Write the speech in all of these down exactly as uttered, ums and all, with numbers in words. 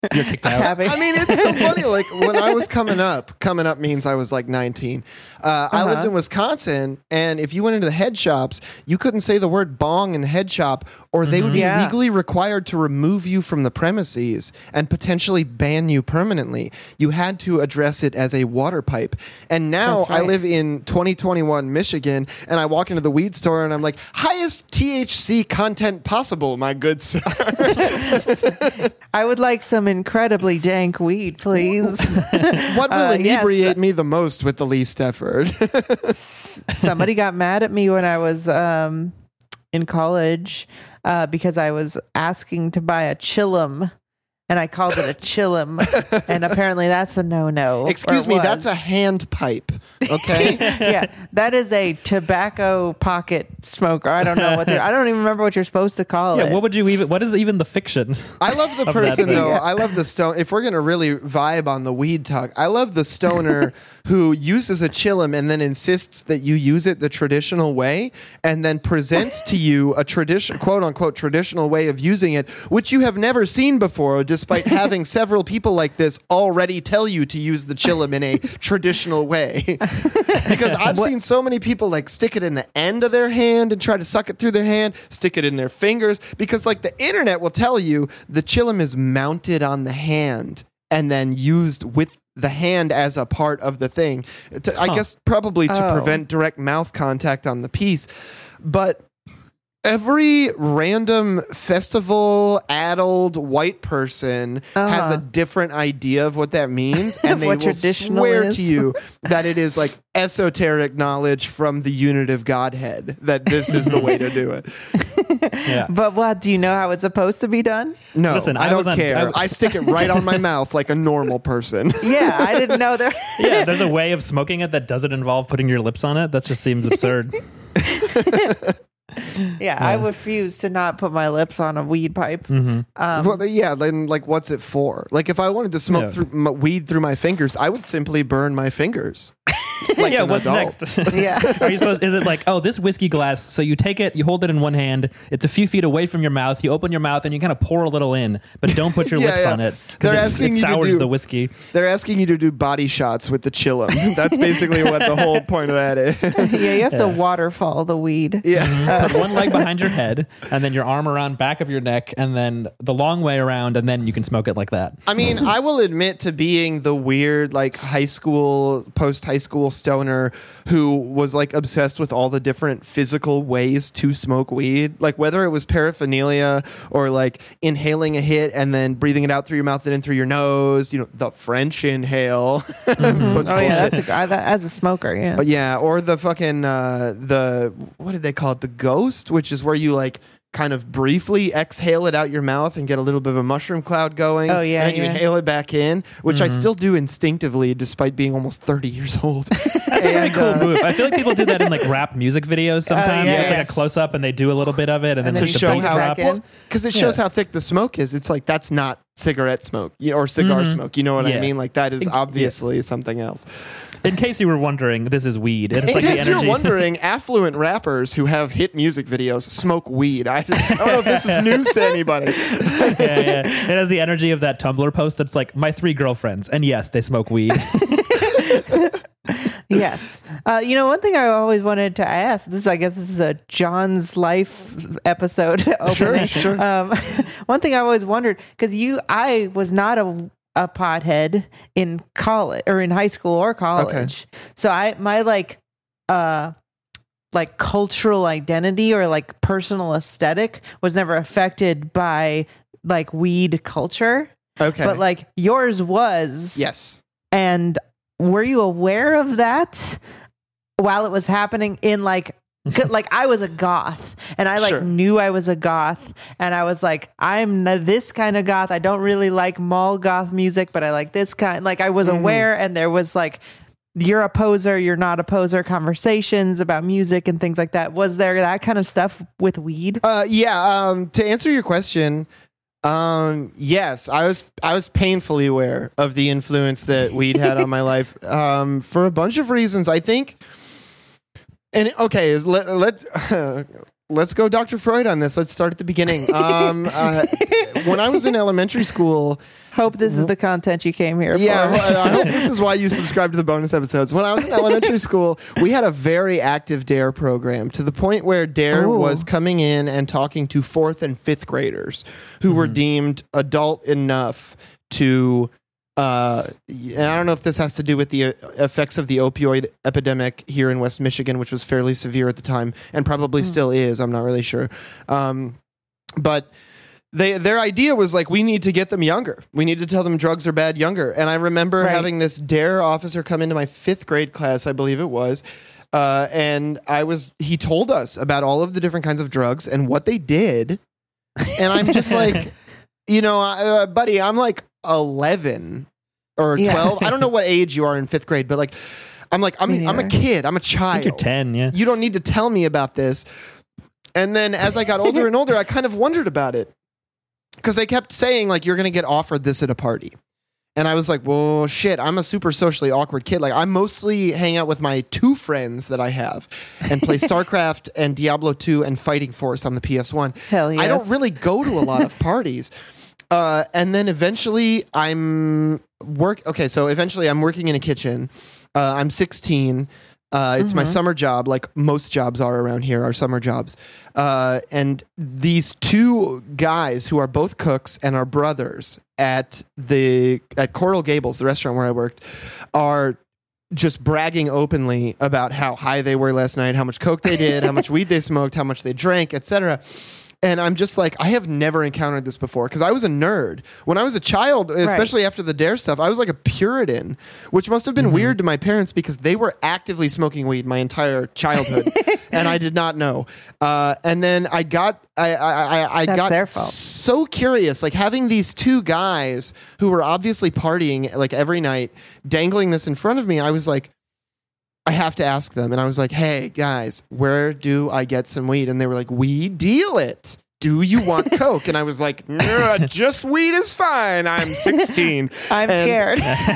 You're kicked out. Tapping. I mean, it's so funny. Like when I was coming up, coming up means I was like nineteen. Uh, uh-huh. I lived in Wisconsin, and if you went into the head shops, you couldn't say the word bong in the head shop, or they mm-hmm. would be yeah. legally required to remove you from the premises and potentially ban you permanently. You had to address it as a water pipe. And now right. I live in twenty twenty-one Michigan, and I walk into the weed store, and I'm like, highest T H C content possible, my good sir. I would like some incredibly dank weed, please. What will uh, inebriate yes. me the most with the least effort? Somebody got mad at me when I was um, in college uh, because I was asking to buy a Chillum. And I called it a chillum, and apparently that's a no-no. Excuse me, that's a hand pipe, okay? Yeah, that is a tobacco pocket smoker. I don't know what they're, I don't even remember what you're supposed to call yeah, it. Yeah, what would you even, what is even the fiction? I love the person, though. I love the stone. If we're going to really vibe on the weed talk, I love the stoner who uses a chillum and then insists that you use it the traditional way and then presents to you a tradition, quote unquote, traditional way of using it, which you have never seen before, despite having several people like this already tell you to use the chillum in a traditional way. Because I've what? seen so many people like stick it in the end of their hand and try to suck it through their hand, stick it in their fingers, because like the internet will tell you the chillum is mounted on the hand and then used with the hand as a part of the thing. To, huh. I guess probably to oh. prevent direct mouth contact on the piece. But every random festival-addled white person uh-huh. has a different idea of what that means, and they will swear is. to you that it is like esoteric knowledge from the unitive Godhead, that this is the way to do it. Yeah. But what, do you know how it's supposed to be done? No, Listen, I, I don't care. On, I, I stick it right on my mouth like a normal person. Yeah, I didn't know there. Yeah, there's a way of smoking it that doesn't involve putting your lips on it. That just seems absurd. Yeah, yeah, I refuse to not put my lips on a weed pipe. Mm-hmm. Um, well, yeah, then like, what's it for? Like, if I wanted to smoke yeah. through m- weed through my fingers, I would simply burn my fingers. Like yeah, what's adult. next? Yeah, are you supposed? Is it like, oh, this whiskey glass? So you take it, you hold it in one hand. It's a few feet away from your mouth. You open your mouth and you kind of pour a little in, but don't put your yeah, lips yeah. on it They're because it, it sours do, the whiskey. They're asking you to do body shots with the chillum. That's basically what the whole point of that is. Yeah, you have yeah. to waterfall the weed. Yeah, uh, put one leg behind your head, and then your arm around back of your neck, and then the long way around, and then you can smoke it like that. I mean, I will admit to being the weird, like high school, post high school stoner who was like obsessed with all the different physical ways to smoke weed, like whether it was paraphernalia or like inhaling a hit and then breathing it out through your mouth and in through your nose, you know, the French inhale. Mm-hmm. But, oh yeah, that's a, I, that, as a smoker, yeah. But yeah, or the fucking uh, the what did they call it? The ghost, which is where you like kind of briefly exhale it out your mouth and get a little bit of a mushroom cloud going. Oh, yeah. And then yeah. you inhale it back in, which mm-hmm. I still do instinctively despite being almost thirty years old. That's a really cool uh, move. I feel like people do that in like rap music videos sometimes. Uh, yes. It's like a close up and they do a little bit of it and, and then, then like, to the show beat how, drops. Because it shows yeah. how thick the smoke is. It's like, that's not cigarette smoke or cigar mm-hmm. smoke. You know what yeah. I mean? Like that is obviously yeah. something else. In case you were wondering, this is weed. It's In like case the energy. you're wondering, affluent rappers who have hit music videos smoke weed. I, I don't know if this is news to anybody. yeah, yeah. It has the energy of that Tumblr post that's like, my three girlfriends. And yes, they smoke weed. Yes. Uh, you know, one thing I always wanted to ask, this I guess this is a John's Life episode opening. Sure, sure. Um, one thing I always wondered, because you, I was not a a pothead in college or in high school or college. Okay. So I, my like, uh, like cultural identity or like personal aesthetic was never affected by like weed culture. Okay. But like yours was. Yes. And were you aware of that while it was happening in like, like I was a goth and I like sure. knew I was a goth and I was like, I'm this kind of goth. I don't really like mall goth music, but I like this kind. Like I was mm-hmm. aware, and there was like, you're a poser, you're not a poser conversations about music and things like that. Was there that kind of stuff with weed? Uh, yeah. Um, to answer your question, um, yes, I was, I was painfully aware of the influence that weed had on my life, um, for a bunch of reasons. I think, and okay, let, let's, uh, let's go Doctor Freud on this. Let's start at the beginning. Um, uh, when I was in elementary school, Hope this is the content you came here yeah, for. well, I hope this is why you subscribe to the bonus episodes. When I was in elementary school, we had a very active DARE program to the point where DARE Ooh. was coming in and talking to fourth and fifth graders who mm-hmm. were deemed adult enough to. Uh, I don't know if this has to do with the uh, effects of the opioid epidemic here in West Michigan, which was fairly severe at the time and probably mm. still is. I'm not really sure. Um, but. They, their idea was like, we need to get them younger. We need to tell them drugs are bad younger. And I remember right. having this DARE officer come into my fifth grade class, I believe it was. Uh, and I was, he told us about all of the different kinds of drugs and what they did. And I'm just like, you know, uh, buddy, I'm like eleven or twelve. Yeah. I don't know what age you are in fifth grade, but like, I'm like, I'm, I'm a kid. I'm a child. I think you're ten, yeah. You don't need to tell me about this. And then as I got older and older, I kind of wondered about it. Because they kept saying, like, you're going to get offered this at a party. And I was like, well, shit, I'm a super socially awkward kid. Like, I mostly hang out with my two friends that I have and play StarCraft and Diablo two and Fighting Force on the P S one. Hell yes. I don't really go to a lot of parties. Uh, and then eventually I'm work. Okay, so eventually I'm working in a kitchen. Uh, I'm sixteen. Uh, it's mm-hmm. my summer job, like most jobs are around here, are summer jobs. Uh, and these two guys who are both cooks and are brothers at the at Coral Gables, the restaurant where I worked, are just bragging openly about how high they were last night, how much coke they did, how much weed they smoked, how much they drank, et cetera. And I'm just like, I have never encountered this before because I was a nerd. When I was a child, especially right. after the DARE stuff, I was like a Puritan, which must have been mm-hmm. weird to my parents because they were actively smoking weed my entire childhood, and I did not know. Uh, and then I got, I, I, I That's got their fault. so curious, like having these two guys who were obviously partying like every night, dangling this in front of me. I was like, I have to ask them. And I was like, hey, guys, where do I get some weed? And they were like, we deal it. Do you want coke? And I was like, nah, just weed is fine. I'm sixteen. I'm and, scared.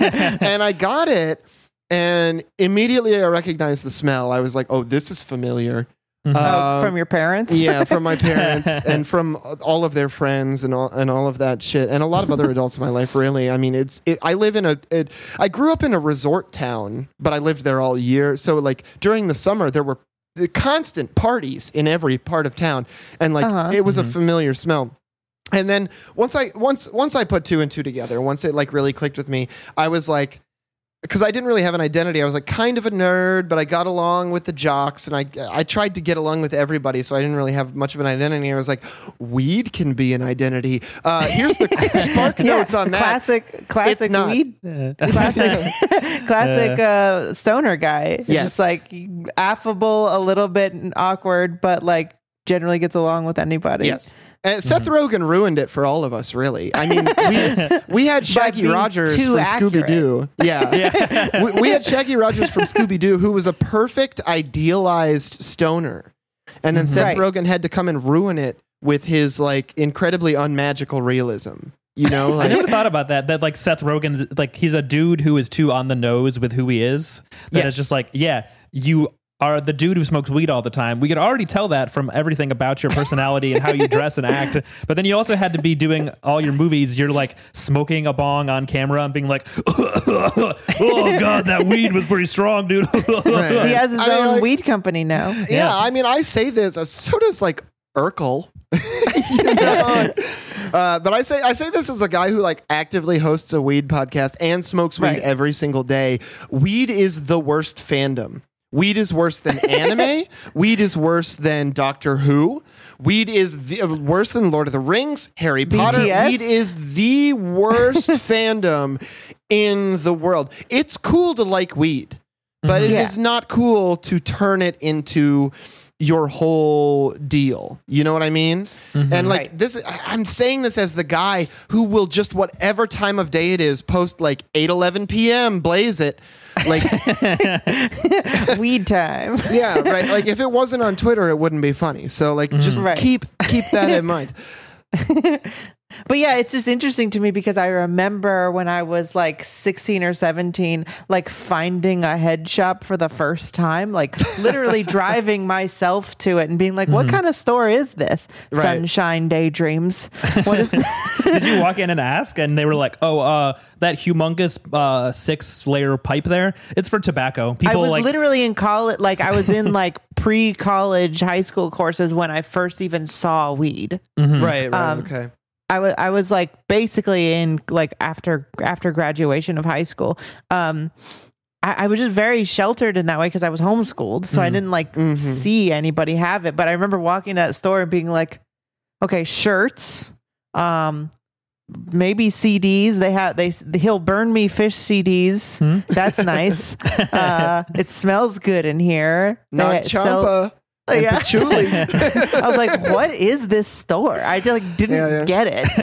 And I got it. And immediately I recognized the smell. I was like, oh, this is familiar. Mm-hmm. Uh, oh, from your parents? Yeah, from my parents and from all of their friends and all and all of that shit, and a lot of other adults in my life. Really, I mean, it's. It, I live in a. It, I grew up in a resort town, but I lived there all year. So, like during the summer, there were constant parties in every part of town, and like uh-huh. it was mm-hmm. a familiar smell. And then once I once once I put two and two together, once it like really clicked with me, I was like. Because I didn't really have an identity. I was like kind of a nerd, but I got along with the jocks, and I I tried to get along with everybody, so I didn't really have much of an identity. I was like, weed can be an identity. Uh, here's the Spark yeah, notes on that. Classic, classic weed. Yeah. Classic, classic uh, stoner guy. Yes. Just like affable, a little bit awkward, but like generally gets along with anybody. Yes. And Seth mm-hmm. Rogen ruined it for all of us, really. I mean, we, we had Shaggy Rogers from Scooby-Doo. Yeah. yeah. we, we had Shaggy Rogers from Scooby-Doo, who was a perfect, idealized stoner. And then mm-hmm. Seth right. Rogen had to come and ruin it with his, like, incredibly unmagical realism. You know, like, I never thought about that. That like Seth Rogen, like he's a dude who is too on the nose with who he is. That yes. it's just like, yeah, you are the dude who smokes weed all the time. We could already tell that from everything about your personality and how you dress and act. But then you also had to be doing all your movies. You're like smoking a bong on camera and being like, oh God, that weed was pretty strong, dude. Right. He has his I own mean, like, weed company now. Yeah, yeah, I mean, I say this as so does like Urkel. You know? uh, but I say I say this as a guy who like actively hosts a weed podcast and smokes weed right. every single day. Weed is the worst fandom. Weed is worse than anime. Weed is worse than Doctor Who. Weed is the, uh, worse than Lord of the Rings, Harry Potter. B T S? Weed is the worst fandom in the world. It's cool to like weed, but mm-hmm. it yeah. is not cool to turn it into your whole deal. You know what I mean? Mm-hmm. And like right. this, I'm saying this as the guy who will just whatever time of day it is, post like eight eleven p.m., blaze it. Like weed time. Yeah, right. Like if it wasn't on Twitter, it wouldn't be funny. So like, mm-hmm. just right. keep keep that in mind. But yeah, it's just interesting to me because I remember when I was like sixteen or seventeen, like finding a head shop for the first time, like literally driving myself to it and being like, what mm-hmm. kind of store is this? Right. Sunshine Daydreams. What is this? Did you walk in and ask? And they were like, oh, uh, that humongous uh, six layer pipe there, it's for tobacco. People I was like- literally in college, like I was in like pre-college high school courses when I first even saw weed. Mm-hmm. Right, right, um, okay. I was I was like basically in like after after graduation of high school. Um, I, I was just very sheltered in that way because I was homeschooled, so mm. I didn't like mm-hmm. see anybody have it. But I remember walking to that store and being like, "Okay, shirts, um, maybe C Ds. They have they he'll burn me fish C Ds. Hmm? That's nice. uh, it smells good in here. Not Champa." And yeah. patchouli. I was like, what is this store? I just like didn't yeah, yeah. get it.